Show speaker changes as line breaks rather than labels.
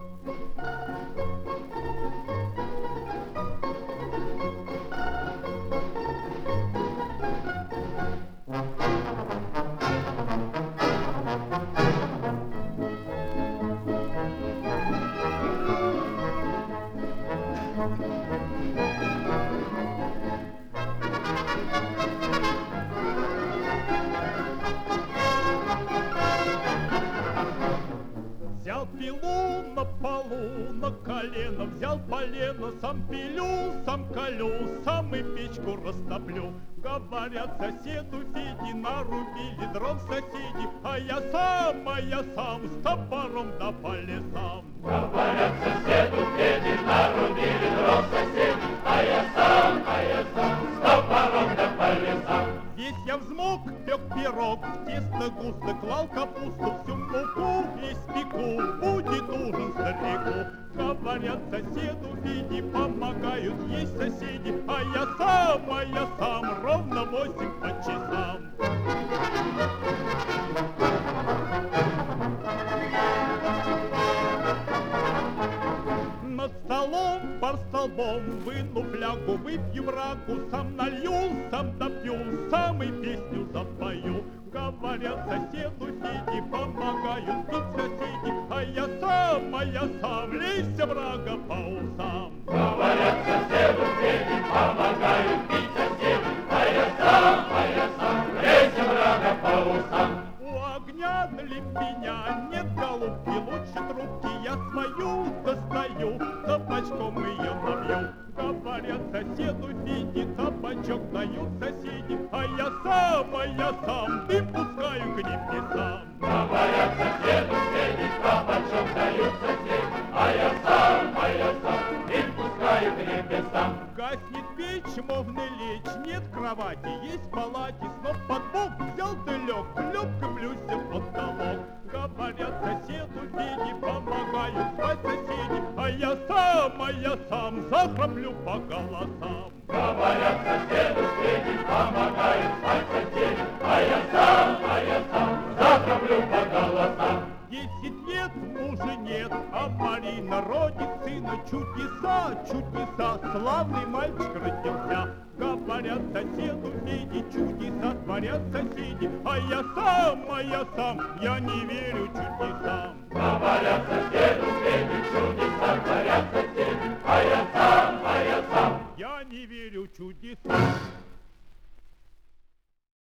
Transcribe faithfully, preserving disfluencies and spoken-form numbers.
Взял пилу на полу, на колено, взял полено, сам пилю, сам колю, сам и печку растоплю. Говорят, соседу Феде нарубили дров соседи, а я сам, а я сам с топором да по лесам.
Говорят, соседу Феде нарубили дров соседи, а я сам, а я сам с топором да по лесам.
Весь я взмок, пек пирог, в тесто густо клал капусту, всю муку испеку, будет ужин старику. Говорят, соседу Феде помогают есть соседи, а я сам, а я сам ровно восемь по часам. Над столом, пар столбом, выну флягу, выпью врагу, сам налью, сам допью, сам и песню запою. Говорят, соседу Феде помогают пить соседи, а я сам, а я сам, лейся врага по усам.
Говорят, соседу Феде помогают пить соседи, а я сам, а я сам, лейся врага по усам.
У огня лепеня нет голубки, лучше трубки я свою достаю, табачком ее набью. Говорят, соседу Феде табачок дают соседи, а я сам, а я сам дым пускаю к небесам.
Говорят, соседу Феде табачок дают соседи, а я сам, а я сам дым пускаю к небесам.
Гаснет печь, можно лечь, нет кровати, есть в палате, сноп под бок взял ты лег, лёгко плюся под потолок. Говорят, соседу Феде помогают спать соседи, а я сам, а я сам захраплю по голосам.
Говорят, соседу Феде помогают спать соседи, а я сам, а я сам захраплю по голосам.
Десять лет мужа нет, а Марина родит сына. Чудеса, чудеса, славный мальчик родился. Говорят, соседу Феде чудеса творят соседи, а я сам, а я сам, я не верю чудесам.
Говорят, соседу Феде чудеса творят соседи, а я сам, а я сам,
я не верю чудесам.